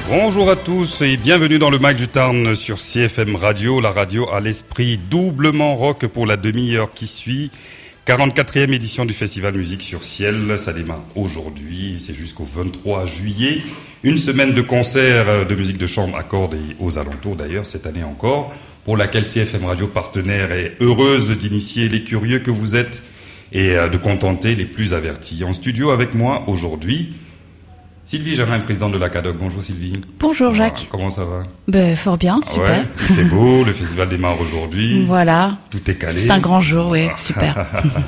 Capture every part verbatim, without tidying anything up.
Bonjour à tous et bienvenue dans le Mac du Tarn sur C F M Radio, la radio à l'esprit doublement rock pour la demi-heure qui suit. quarante-quatrième édition du Festival Musique sur Ciel, ça démarre aujourd'hui, c'est jusqu'au vingt-trois juillet. Une semaine de concerts de musique de chambre à cordes et aux alentours d'ailleurs cette année encore, pour laquelle C F M Radio partenaire est heureuse d'initier les curieux que vous êtes et de contenter les plus avertis. En studio avec moi aujourd'hui, Sylvie Gérin, présidente de l'A C A D O C. Bonjour Sylvie. Bonjour Jacques. Ah, comment ça va? Ben, fort bien, super. Ouais, il fait beau, le festival démarre aujourd'hui. Voilà. Tout est calé. C'est un grand jour, oui, super.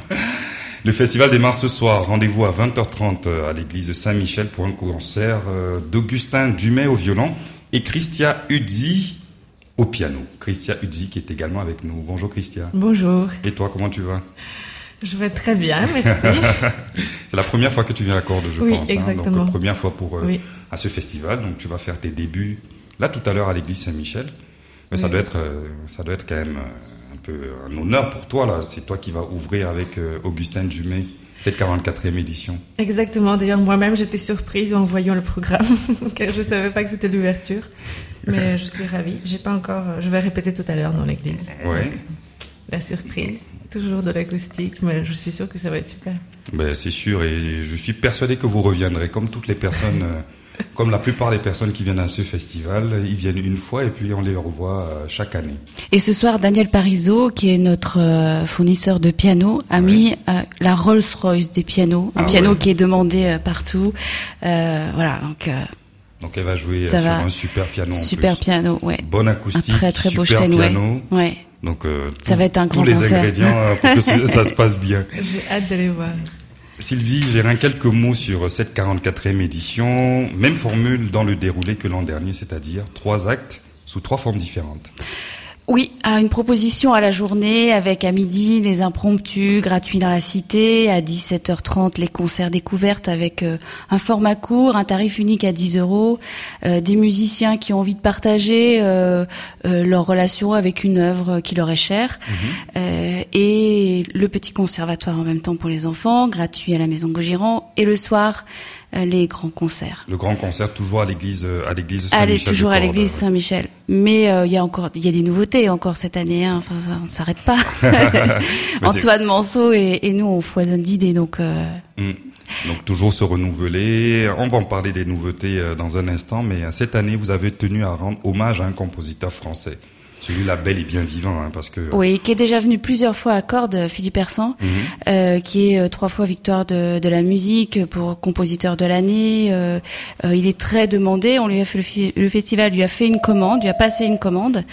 Le festival démarre ce soir. Rendez-vous à vingt heures trente à l'église de Saint-Michel pour un concert d'Augustin Dumay au violon et Christia Udzi au piano. Christia Udzi qui est également avec nous. Bonjour Christia. Bonjour. Et toi, comment tu vas? Je vais très bien, merci. C'est la première fois que tu viens à Cordes, je oui, pense. Exactement. Hein. Donc, première fois pour euh, oui. à ce festival. Donc, tu vas faire tes débuts là tout à l'heure à l'église Saint-Michel. Mais oui. ça doit être, euh, ça doit être quand même euh, un peu un honneur pour toi là. C'est toi qui vas ouvrir avec euh, Augustin Dumay cette quarante-quatrième édition. Exactement. D'ailleurs, moi-même, j'étais surprise en voyant le programme, car je savais pas que c'était l'ouverture. Mais je suis ravie. J'ai pas encore. Je vais répéter tout à l'heure dans l'église. Ouais. Donc, la surprise. Toujours de l'acoustique, mais je suis sûre que ça va être super. Ben, c'est sûr, et je suis persuadé que vous reviendrez, comme toutes les personnes, euh, comme la plupart des personnes qui viennent à ce festival, ils viennent une fois et puis on les revoit euh, chaque année. Et ce soir, Daniel Parizeau, qui est notre euh, fournisseur de piano, a ouais. mis euh, la Rolls-Royce des pianos, un ah piano ouais. qui est demandé euh, partout. Euh, voilà, donc... Euh, Donc elle va jouer sur va. un super piano en Super plus. piano, ouais. Bonne acoustique, un très très beau super Steinway. piano. Ouais. Donc euh, ça tout, va être un grand tous les concert. ingrédients euh, pour que ça se passe bien. J'ai hâte d'aller voir. Sylvie, j'ai rien quelques mots sur cette quarante-quatrième édition. Même formule dans le déroulé que l'an dernier, c'est-à-dire trois actes sous trois formes différentes. Oui, une proposition à la journée avec à midi les impromptus gratuits dans la cité, à dix-sept heures trente les concerts découvertes avec euh, un format court, un tarif unique à dix euros, euh, des musiciens qui ont envie de partager euh, euh, leur relation avec une œuvre qui leur est chère, mmh. euh, et le petit conservatoire en même temps pour les enfants, gratuit à la Maison Gaugiron, et le soir les grands concerts. Le grand concert toujours à l'église à l'église Saint-Michel. Allez, toujours à l'église Saint-Michel. Mais il euh, y a encore il y a des nouveautés encore cette année hein. Enfin ça, on ne s'arrête pas. Antoine Manceau et, et nous on foisonne d'idées donc euh... mmh. Donc toujours se renouveler. On va en parler des nouveautés euh, dans un instant, mais euh, cette année vous avez tenu à rendre hommage à un compositeur français. Celui-là, bel et bien vivant, hein, parce que... Oui, qui est déjà venu plusieurs fois à Cordes, Philippe Hersant, mm-hmm. euh, qui est euh, trois fois victoire de, de la musique pour compositeur de l'année. Euh, euh, il est très demandé. On lui a fait le, fi- le festival lui a fait une commande, lui a passé une commande,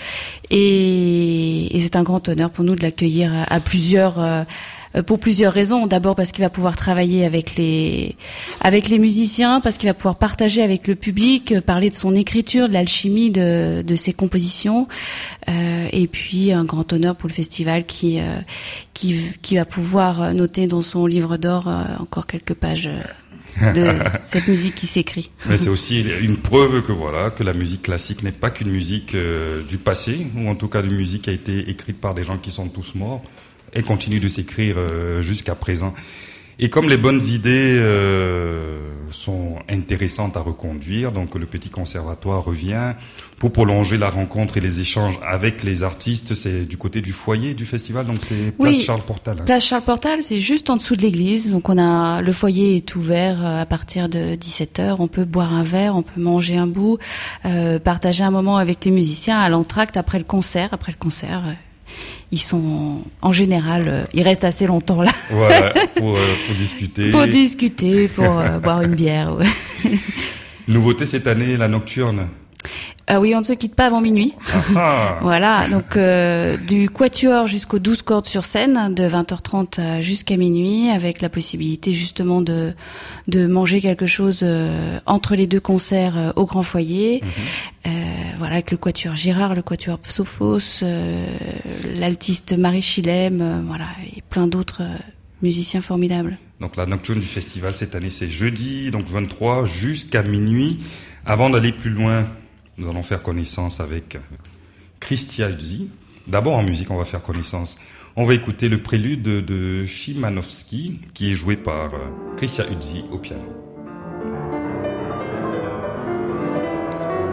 et, et c'est un grand honneur pour nous de l'accueillir à, à plusieurs. Euh, pour plusieurs raisons. D'abord parce qu'il va pouvoir travailler avec les avec les musiciens, parce qu'il va pouvoir partager avec le public, parler de son écriture, de l'alchimie de de ses compositions, euh, et puis un grand honneur pour le festival qui euh, qui qui va pouvoir noter dans son livre d'or euh, encore quelques pages de cette musique qui s'écrit. Mais c'est aussi une preuve que voilà que la musique classique n'est pas qu'une musique euh, du passé, ou en tout cas une musique qui a été écrite par des gens qui sont tous morts. Elle continue de s'écrire euh, jusqu'à présent. Et comme les bonnes idées euh, sont intéressantes à reconduire, donc le petit conservatoire revient pour prolonger la rencontre et les échanges avec les artistes. C'est du côté du foyer du festival, donc c'est place oui, Charles Portal. Hein. Place Charles Portal, c'est juste en dessous de l'église. Donc on a le foyer est ouvert à partir de dix-sept heures. On peut boire un verre, on peut manger un bout, euh, partager un moment avec les musiciens à l'entracte après le concert. Après le concert. Euh, Ils sont, en général, euh, ils restent assez longtemps là. Voilà, pour, euh, pour discuter. Pour discuter, pour euh, boire une bière. Ouais. Nouveauté cette année, la nocturne. Euh, oui, on ne se quitte pas avant minuit. Ah. Voilà, donc euh, du quatuor jusqu'aux douze cordes sur scène, de vingt heures trente jusqu'à minuit, avec la possibilité justement de de manger quelque chose euh, entre les deux concerts euh, au grand foyer. Mm-hmm. Euh, voilà, avec le quatuor Girard, le quatuor Psophos, euh, l'altiste Marie Chilem, euh, voilà, et plein d'autres euh, musiciens formidables. Donc la nocturne du festival cette année, c'est jeudi, donc vingt-trois jusqu'à minuit. Avant d'aller plus loin, nous allons faire connaissance avec Christia Udzi. D'abord en musique, on va faire connaissance. On va écouter le prélude de, de Szymanowski, qui est joué par Christia Udzi au piano.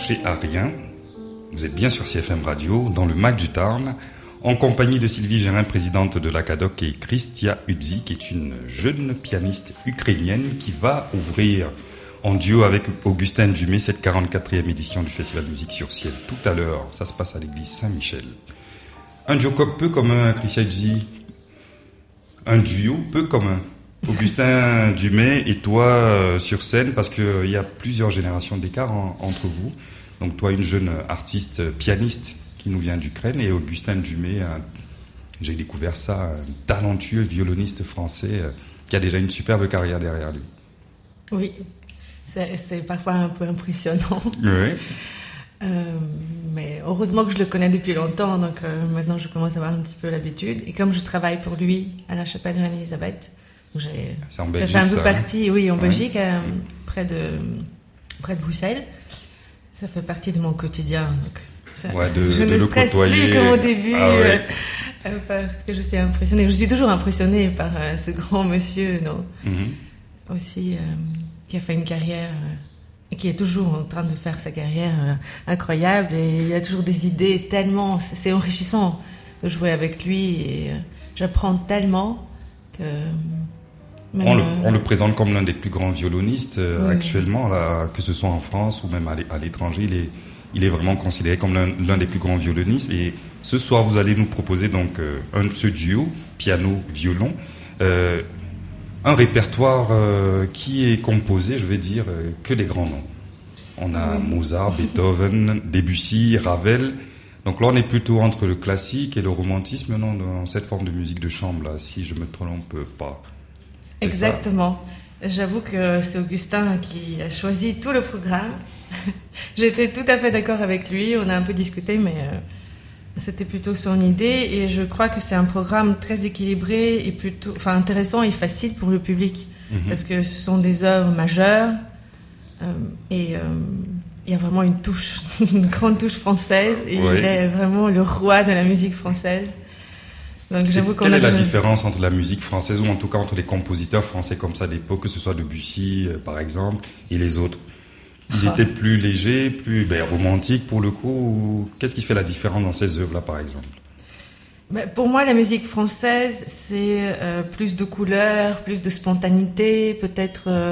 touchez à rien. Vous êtes bien sur C F M Radio, dans le Mac du Tarn, en compagnie de Sylvie Gérin, présidente de l'Akadok, et Christia Udzi, qui est une jeune pianiste ukrainienne qui va ouvrir en duo avec Augustin Dumay cette quarante-quatrième édition du Festival Musique sur Ciel. Tout à l'heure, ça se passe à l'église Saint-Michel. Un duo peu commun, Christia Udzi. Un duo peu commun. Augustin Dumay et toi euh, sur scène, parce qu'il euh, y a plusieurs générations d'écart en, entre vous. Donc toi, une jeune artiste pianiste qui nous vient d'Ukraine, et Augustin Dumay, un, j'ai découvert ça, un talentueux violoniste français euh, qui a déjà une superbe carrière derrière lui. Oui, c'est, c'est parfois un peu impressionnant. Oui. Euh, mais heureusement que je le connais depuis longtemps, donc euh, maintenant je commence à avoir un petit peu l'habitude. Et comme je travaille pour lui à la chapelle Reine-Élisabeth, j'ai, c'est en Belgique, ça fait un peu ça, partie, hein? oui, en ouais. Belgique, euh, près de près de Bruxelles. Ça fait partie de mon quotidien, donc ça, ouais, de, je de ne le stresse côtoyer. plus comme au début, ah, ouais. euh, euh, parce que je suis impressionnée. Je suis toujours impressionnée par euh, ce grand monsieur, non, Mm-hmm. aussi euh, qui a fait une carrière. Euh, et qui est toujours en train de faire sa carrière euh, incroyable, et il a toujours des idées tellement, c'est, c'est enrichissant de jouer avec lui, et euh, j'apprends tellement que même, on, le, euh, on le présente comme l'un des plus grands violonistes euh, oui, actuellement, là, que ce soit en France ou même à l'étranger. Il est, il est vraiment considéré comme l'un, l'un des plus grands violonistes, et ce soir vous allez nous proposer donc euh, un de ce duo piano-violon, euh, un répertoire euh, qui est composé, je vais dire, euh, que des grands noms. On a oui. Mozart, Beethoven, Debussy, Ravel. Donc là, on est plutôt entre le classique et le romantisme, non, dans cette forme de musique de chambre, là, si je me trompe pas. C'est exactement. Ça. J'avoue que c'est Augustin qui a choisi tout le programme. J'étais tout à fait d'accord avec lui. On a un peu discuté, mais euh, c'était plutôt son idée, et je crois que c'est un programme très équilibré et plutôt, enfin, intéressant et facile pour le public, mm-hmm. parce que ce sont des œuvres majeures, euh, et euh, il y a vraiment une touche, une grande touche française, et oui. il est vraiment le roi de la musique française. Donc, j'avoue qu'on quelle a est la déjà... différence entre la musique française, ou en tout cas entre les compositeurs français comme ça d'époque, que ce soit Debussy euh, par exemple, et les autres? Ils étaient plus légers, plus ben, romantiques pour le coup. Ou... Qu'est-ce qui fait la différence dans ces œuvres-là, par exemple? Ben, pour moi, la musique française, c'est euh, plus de couleurs, plus de spontanéité. Peut-être euh,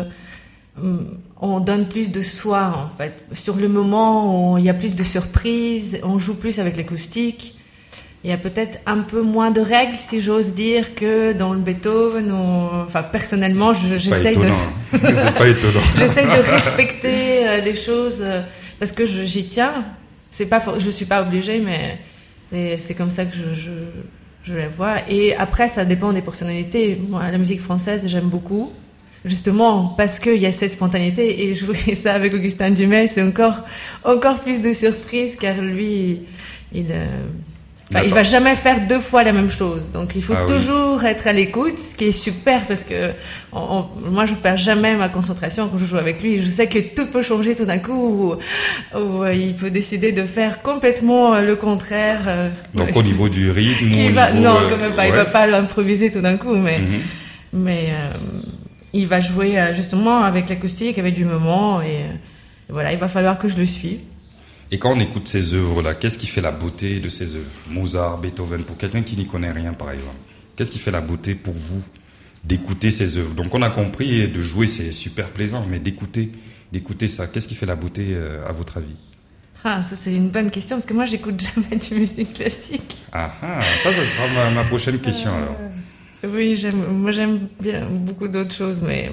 on donne plus de soi, en fait. Sur le moment, il y a plus de surprises, on joue plus avec l'acoustique. Il y a peut-être un peu moins de règles, si j'ose dire, que dans le Beethoven. On... Enfin, personnellement, je, c'est j'essaie pas de... c'est pas étonnant. J'essaie de respecter euh, les choses euh, parce que je, j'y tiens. C'est pas, je suis pas obligée, mais c'est, c'est comme ça que je, je, je les vois. Et après, ça dépend des personnalités. Moi, la musique française, j'aime beaucoup. Justement, parce qu'il y a cette spontanéité, et jouer ça avec Augustin Dumay, c'est encore, encore plus de surprise, car lui, il... Euh, Enfin, il va jamais faire deux fois la même chose, donc il faut ah, toujours oui. être à l'écoute, ce qui est super, parce que on, on, moi je perds jamais ma concentration quand je joue avec lui. Je sais que tout peut changer tout d'un coup, ou, ou il peut décider de faire complètement le contraire. Euh, donc ouais. Au niveau du rythme, il au va, niveau, non, euh, quand même pas. Ouais. Il va pas l'improviser tout d'un coup, mais mm-hmm. mais euh, il va jouer euh, justement avec l'acoustique, avec du moment, et, et voilà, il va falloir que je le suive. Et quand on écoute ces œuvres-là, qu'est-ce qui fait la beauté de ces œuvres? Mozart, Beethoven, pour quelqu'un qui n'y connaît rien, par exemple. Qu'est-ce qui fait la beauté pour vous d'écouter ces œuvres? Donc on a compris, de jouer c'est super plaisant, mais d'écouter, d'écouter ça, qu'est-ce qui fait la beauté euh, à votre avis? Ah, ça c'est une bonne question, parce que moi j'écoute jamais de musique classique. Ah ah, ça, ça sera ma, ma prochaine question euh, alors. Oui, j'aime, moi j'aime bien beaucoup d'autres choses, mais...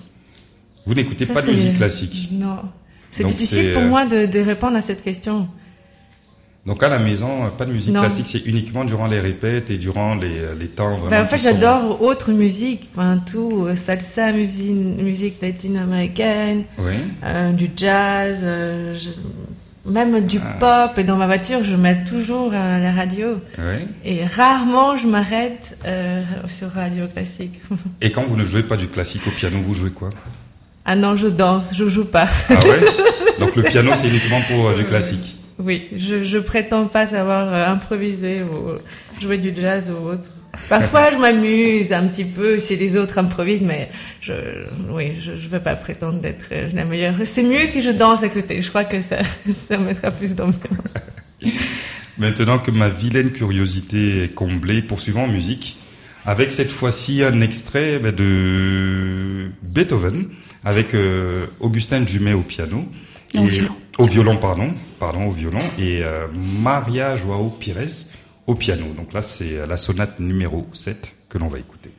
Vous n'écoutez ça, pas de musique classique? Non. C'est donc difficile c'est, pour moi de, de répondre à cette question. Donc à la maison, pas de musique non. classique, c'est uniquement durant les répètes et durant les, les temps vraiment. Ben en fait, sont... j'adore autre musique, enfin tout, salsa, musique, musique latino-américaine, oui. euh, du jazz, euh, je, même du ah. pop. Et dans ma voiture, je mets toujours euh, la radio. Oui. Et rarement je m'arrête euh, sur radio classique. Et quand vous ne jouez pas du classique au piano, vous jouez quoi? Ah non, je danse, je joue pas. Ah ouais? Donc le piano, c'est uniquement pour euh, du classique. oui, je, je prétends pas savoir euh, improviser ou jouer du jazz ou autre. Parfois, je m'amuse un petit peu si les autres improvisent, mais je, oui, je, je veux pas prétendre d'être la meilleure. C'est mieux si je danse à côté. Je crois que ça, ça mettra plus d'ambiance. Maintenant que ma vilaine curiosité est comblée, poursuivons en musique. Avec cette fois-ci un extrait ben, de Beethoven, avec euh, Augustin Dumay au piano. Au et, violon. Au violon, pardon. Pardon, au violon. Et euh, Maria Joao Pires au piano. Donc là, c'est la sonate numéro sept que l'on va écouter.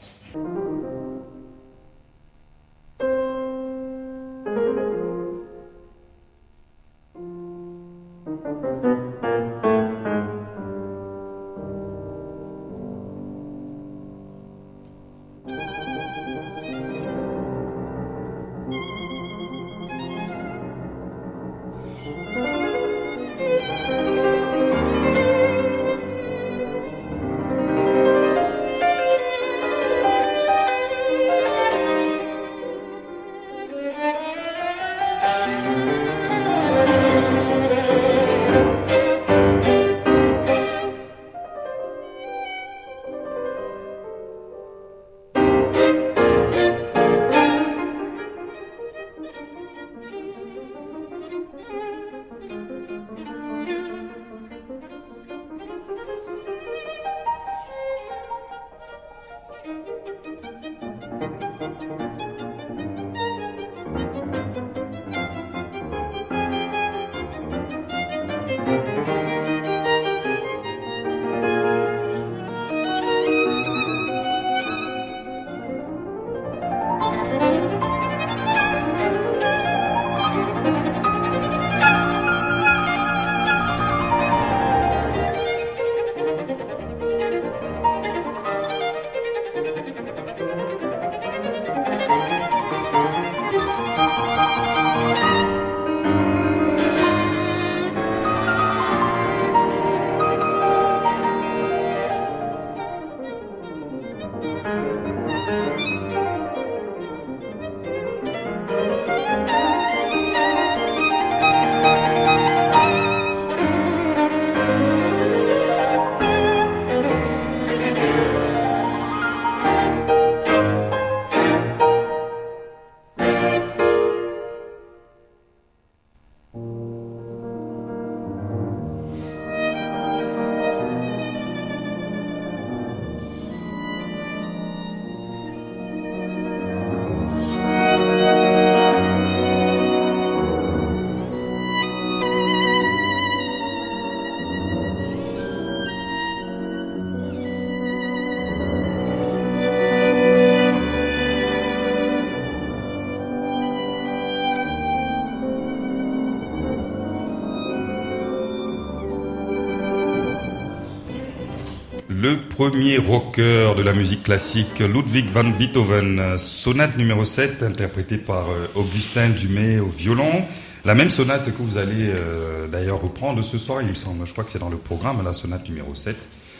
Le premier rocker de la musique classique, Ludwig van Beethoven, sonate numéro sept, interprétée par Augustin Dumay au violon. La même sonate que vous allez euh, d'ailleurs reprendre ce soir, il me semble. Je crois que c'est dans le programme, la sonate numéro sept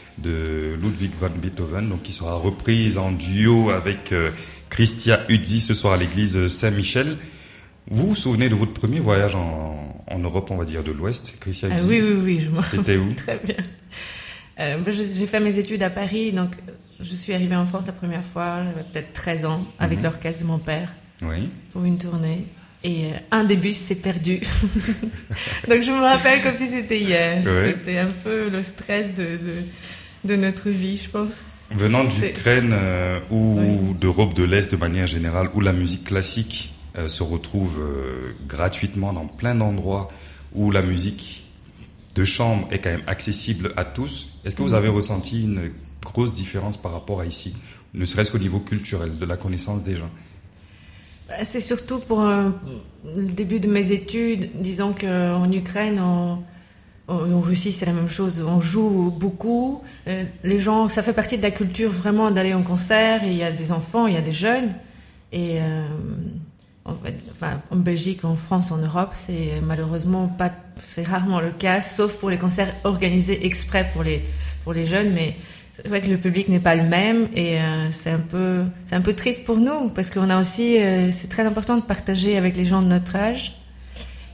de Ludwig van Beethoven, donc qui sera reprise en duo avec euh, Christia Uzzi ce soir à l'église Saint-Michel. Vous vous souvenez de votre premier voyage en, en Europe, on va dire, de l'Ouest, Christia Uzzi? Ah, oui, oui, oui, je m'en C'était où? Très bien. Euh, j'ai fait mes études à Paris, donc je suis arrivée en France la première fois, j'avais peut-être treize ans, avec mmh. l'orchestre de mon père, oui. pour une tournée. Et euh, un des bus s'est perdu. Donc je me rappelle comme si c'était hier. Ouais. C'était un peu le stress de, de, de notre vie, je pense. Venant d'Ukraine euh, ou oui. d'Europe de l'Est de manière générale, où la musique classique euh, se retrouve euh, gratuitement dans plein d'endroits, où la musique de chambre est quand même accessible à tous. Est-ce que vous avez ressenti une grosse différence par rapport à ici, ne serait-ce qu'au niveau culturel, de la connaissance des gens? C'est surtout pour euh, le début de mes études. Disons qu'en Ukraine, en, en Russie, c'est la même chose. On joue beaucoup. Euh, les gens, ça fait partie de la culture vraiment d'aller en concert. Et il y a des enfants, il y a des jeunes. Et euh, en, fait, enfin, en Belgique, en France, en Europe, c'est malheureusement pas, c'est rarement le cas, sauf pour les concerts organisés exprès pour les pour les jeunes. Mais c'est vrai que le public n'est pas le même et euh, c'est un peu c'est un peu triste pour nous parce qu'on a aussi euh, c'est très important de partager avec les gens de notre âge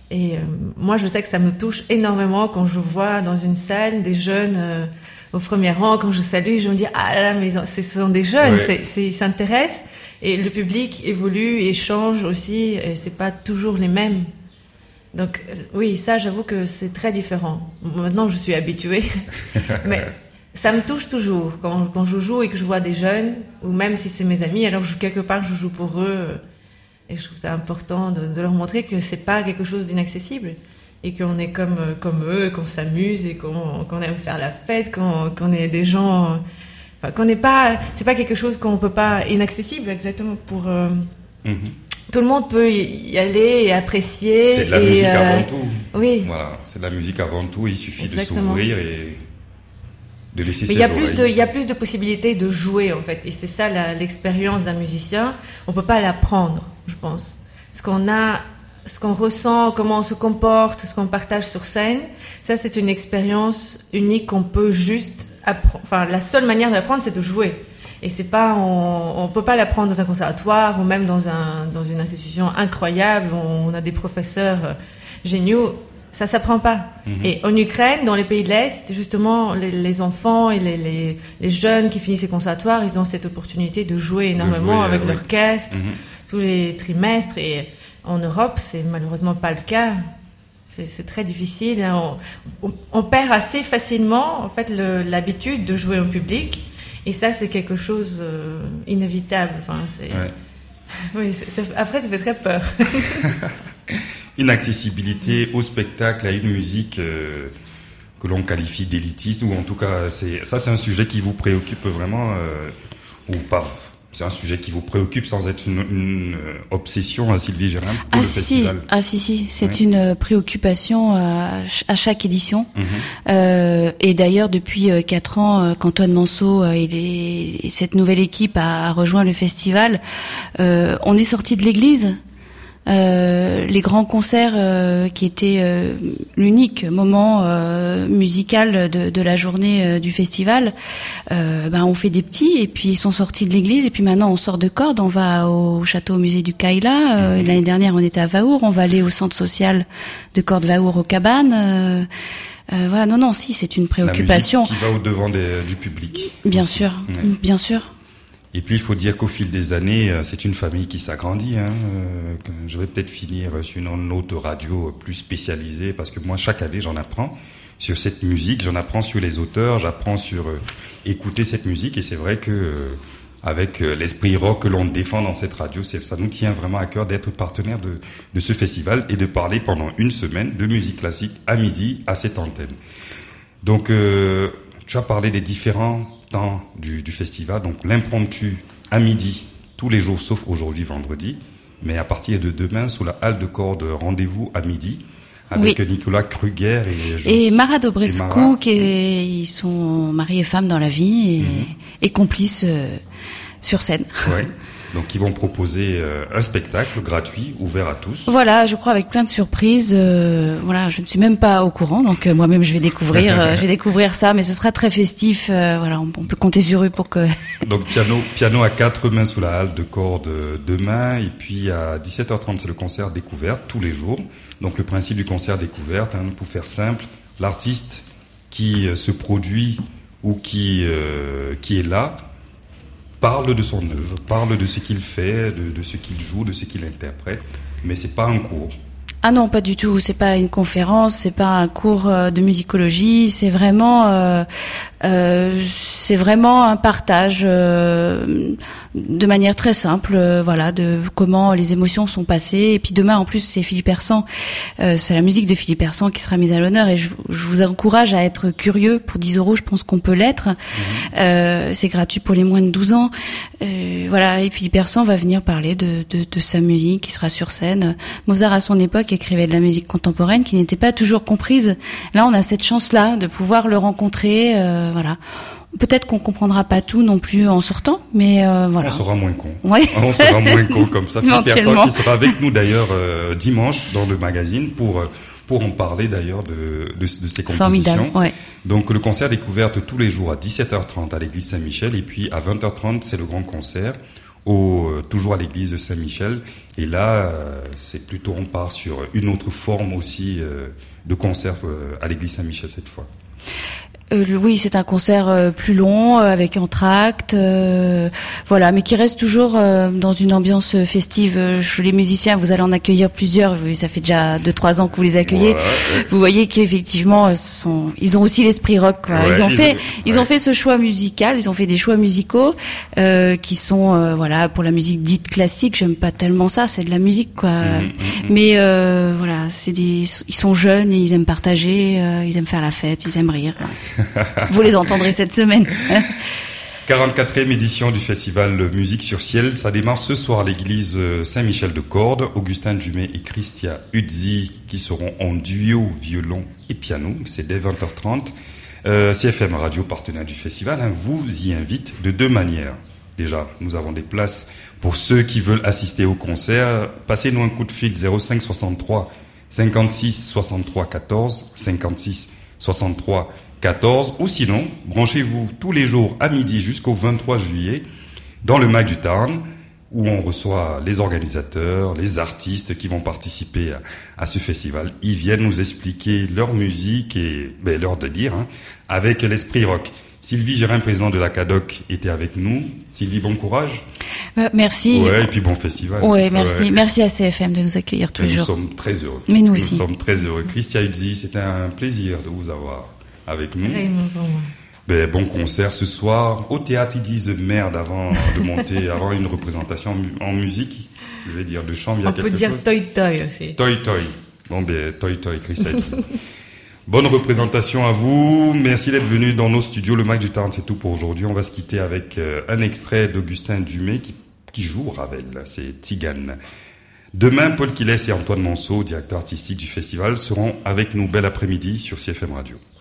Et euh, moi, je sais que ça me touche énormément quand je vois dans une salle des jeunes euh, au premier rang, quand je salue, je me dis ah là là, mais ce sont des jeunes, ouais. c'est, c'est, ils s'intéressent et le public évolue et change aussi, et c'est pas toujours les mêmes. Donc oui, ça, j'avoue que c'est très différent. Maintenant, je suis habituée, mais ça me touche toujours quand, quand je joue et que je vois des jeunes, ou même si c'est mes amis, alors je, quelque part je joue pour eux, et je trouve ça important de, de leur montrer que c'est pas quelque chose d'inaccessible, et qu'on est comme, comme eux, qu'on s'amuse et qu'on, qu'on aime faire la fête, qu'on, qu'on est des gens, enfin, qu'on n'est pas, c'est pas quelque chose qu'on peut pas, inaccessible exactement pour, euh, mm-hmm. Tout le monde peut y aller et apprécier. C'est de la et, musique euh, avant tout. Oui. Voilà, c'est de la musique avant tout. Il suffit Exactement. de s'ouvrir et de laisser Mais ses il y a oreilles. plus de, il y a plus de possibilités de jouer en fait, et c'est ça la, l'expérience d'un musicien. On peut pas l'apprendre, je pense. Ce qu'on a, ce qu'on ressent, comment on se comporte, ce qu'on partage sur scène, ça c'est une expérience unique qu'on peut juste apprendre. Enfin, la seule manière de l'apprendre, c'est de jouer. Et c'est pas, on, on peut pas l'apprendre dans un conservatoire ou même dans un, dans une institution incroyable où on a des professeurs géniaux. Ça s'apprend pas. Mm-hmm. Et en Ukraine, dans les pays de l'Est, justement, les, les enfants et les, les, les jeunes qui finissent les conservatoires, ils ont cette opportunité de jouer énormément de jouer, avec euh, l'orchestre, mm-hmm. tous les trimestres. Et en Europe, c'est malheureusement pas le cas. C'est, c'est très difficile. On, on, on perd assez facilement, en fait, le, l'habitude de jouer en public. Et ça, c'est quelque chose euh, inévitable. Enfin, c'est... Ouais. Oui, c'est, c'est... Après, ça fait très peur. Une accessibilité au spectacle, à une musique euh, que l'on qualifie d'élitiste, ou en tout cas, c'est... ça, c'est un sujet qui vous préoccupe vraiment, euh, ou pas. C'est un sujet qui vous préoccupe sans être une, une obsession à Sylvie Gérin pour ah le si, festival. Ah si, si, c'est ouais. une préoccupation à, à chaque édition. Mm-hmm. Euh, et d'ailleurs, depuis quatre ans qu'Antoine Manceau et, les, et cette nouvelle équipe a, a rejoint le festival, euh, on est sorti de l'église. Euh, les grands concerts euh, qui étaient euh, l'unique moment euh, musical de, de la journée euh, du festival, euh, ben on fait des petits et puis ils sont sortis de l'église et puis maintenant on sort de Cordes, on va au château au musée du Kaila. Euh, mmh. L'année dernière on était à Vaour, on va aller au centre social de Cordes-Vaour aux Cabanes. Euh, euh, voilà, non non, si c'est une préoccupation. La musique qui va au devant des, du public. Bien aussi. sûr, ouais. bien sûr. Et puis il faut dire qu'au fil des années, c'est une famille qui s'agrandit. Hein. Je vais peut-être finir sur une autre radio plus spécialisée parce que moi chaque année j'en apprends sur cette musique, j'en apprends sur les auteurs, j'apprends sur euh, écouter cette musique. Et c'est vrai que euh, avec euh, l'esprit rock que l'on défend dans cette radio, c'est, ça nous tient vraiment à cœur d'être partenaire de, de ce festival et de parler pendant une semaine de musique classique à midi à cette antenne. Donc euh, tu as parlé des différents temps du, du festival, donc l'impromptu à midi, tous les jours sauf aujourd'hui vendredi, mais à partir de demain sous la halle de Cordes, rendez-vous à midi avec oui. Nicolas Kruger et, et Mara Dobrescu, et Mara. qui est, ils sont mari et femme dans la vie et, mm-hmm. et complices euh, sur scène. Ouais. Donc ils vont proposer euh, un spectacle gratuit, ouvert à tous. Voilà, je crois avec plein de surprises. Euh, voilà, je ne suis même pas au courant, donc euh, moi-même je vais découvrir, euh, je vais découvrir ça, mais ce sera très festif. Euh, voilà, on, on peut compter sur eux pour que. Donc piano, piano à quatre mains sous la halle de Cordes demain, et puis à dix-sept heures trente c'est le concert découverte tous les jours. Donc le principe du concert découverte, hein, pour faire simple, l'artiste qui euh, se produit ou qui euh, qui est là parle de son œuvre, parle de ce qu'il fait, de, de ce qu'il joue, de ce qu'il interprète, mais c'est pas un cours. Ah non, pas du tout. C'est pas une conférence, c'est pas un cours de musicologie. C'est vraiment, euh, euh, c'est vraiment un partage euh, de manière très simple, euh, voilà, de comment les émotions sont passées. Et puis demain, en plus, c'est Philippe Hersant. Euh, c'est la musique de Philippe Hersant qui sera mise à l'honneur. Et je, je vous encourage à être curieux. Pour dix euros, je pense qu'on peut l'être. Mmh. Euh, c'est gratuit pour les moins de douze ans. Euh, voilà. Et Philippe Hersant va venir parler de, de, de sa musique qui sera sur scène. Mozart à son époque écrivait de la musique contemporaine qui n'était pas toujours comprise. Là, on a cette chance-là de pouvoir le rencontrer. Euh, voilà. Peut-être qu'on comprendra pas tout non plus en sortant, mais euh, voilà. On sera moins con. Ouais. On sera moins con comme ça. Philippe Hersant qui sera avec nous d'ailleurs euh, dimanche dans le magazine pour pour en parler d'ailleurs de de, de ses compositions. Formidable. Ouais. Donc le concert découverte tous les jours à dix-sept heures trente à l'église Saint-Michel et puis à vingt heures trente c'est le grand concert au, euh, toujours à l'église de Saint-Michel. Et là, euh, c'est plutôt, on part sur une autre forme aussi euh, de concert euh, à l'église Saint-Michel cette fois. Euh, oui, c'est un concert euh, plus long, euh, avec entracte, euh, voilà, mais qui reste toujours euh, dans une ambiance festive. Euh, chez les musiciens, vous allez en accueillir plusieurs. Ça fait déjà deux, trois ans que vous les accueillez. Voilà, ouais. Vous voyez qu'effectivement, sont, ils ont aussi l'esprit rock. Quoi. Ouais, ils ont ils fait, ont, ils ouais. ont fait ce choix musical. Ils ont fait des choix musicaux euh, qui sont, euh, voilà, pour la musique dite classique. J'aime pas tellement ça. C'est de la musique, quoi. Mmh, mmh, mais euh, voilà, c'est des, ils sont jeunes et ils aiment partager. Euh, ils aiment faire la fête. Ils aiment rire. Vous les entendrez cette semaine. quarante-quatrième édition du festival Musique sur Ciel. Ça démarre ce soir à l'église Saint-Michel de Cordes. Augustin Dumay et Christia Udzi qui seront en duo violon et piano. C'est dès vingt heures trente. Euh, C F M Radio, partenaire du festival, hein, vous y invite de deux manières. Déjà, nous avons des places pour ceux qui veulent assister au concert. Passez-nous un coup de fil zéro cinq soixante-trois cinquante-six soixante-trois quatorze cinquante-six soixante-trois quatorze, ou sinon, branchez-vous tous les jours à midi jusqu'au vingt-trois juillet dans le Mac du Tarn, où on reçoit les organisateurs, les artistes qui vont participer à, à ce festival. Ils viennent nous expliquer leur musique et ben, leur délire, hein, avec l'esprit rock. Sylvie Gérin, présidente de la C A D O C, était avec nous. Sylvie, bon courage. Euh, merci. Ouais, et puis bon festival. Ouais, merci. Ouais. Merci à C F M de nous accueillir tous les jours. Nous sommes très heureux. Mais nous aussi. Nous sommes très heureux. Christia Udzi, c'était un plaisir de vous avoir avec nous. Ben, bon concert ce soir. Au théâtre, ils disent merde avant de monter, avant une représentation en musique. Je vais dire de chant, il y a On quelque chose. On peut dire toy toy aussi. Toy toy. Bon, ben, toy toy, Christia Udzi. Bonne représentation à vous. Merci d'être venu dans nos studios. Le Mac du Tarn, c'est tout pour aujourd'hui. On va se quitter avec euh, un extrait d'Augustin Dumay qui, qui joue Ravel. C'est Tzigane. Demain, Paul Quilès et Antoine Monceau, directeur artistique du festival, seront avec nous bel après-midi sur C F M Radio.